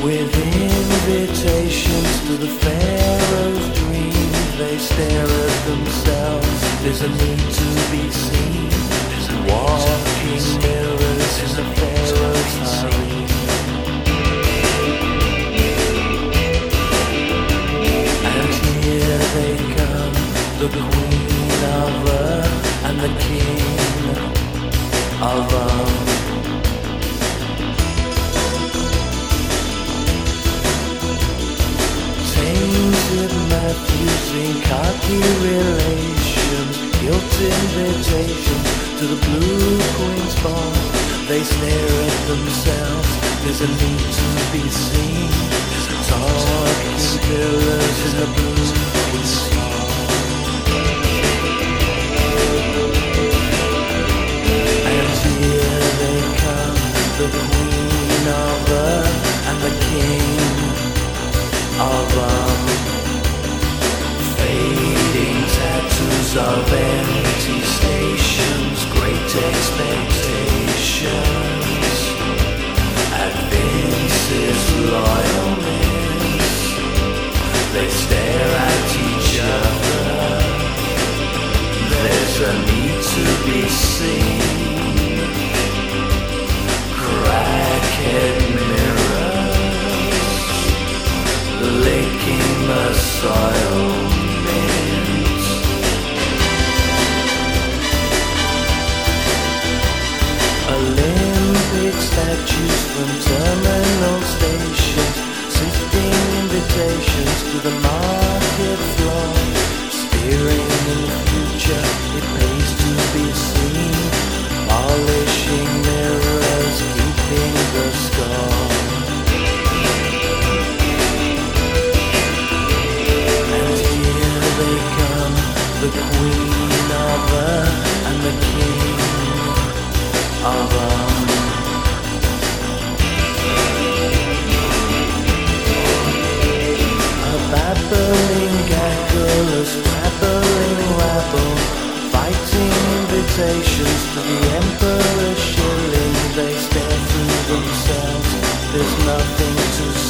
With invitations to the pharaoh's dream, they stare at themselves. There's a need to be seen. Walking mirrors in the pharaoh's harem. And here they come, the queen of earth and the king of earth. Matthews in khaki relations, guilt invitations to the Blue Queen's ball. They stare at themselves, there's a need to be seen. Talking pillars in the Blue Queen's hall. And here they come, the Queen of Earth and the King of Earth. Fading tattoos of empty stations, great expectations. At Vince's loyalness, they stare at each other. There's a need to be seen. Crackhead mirrors, licking the soil. Olympic statues from terminal stations, sifting invitations to the market floor. Steering in the future, it pays to be seen. Polishing mirrors, keeping the score. And here they come, the Queen of Earth and the King of Earth. A babbling gaggle, a scrabbling rabble, fighting invitations to the Emperor's shilling. They stare through themselves, there's nothing to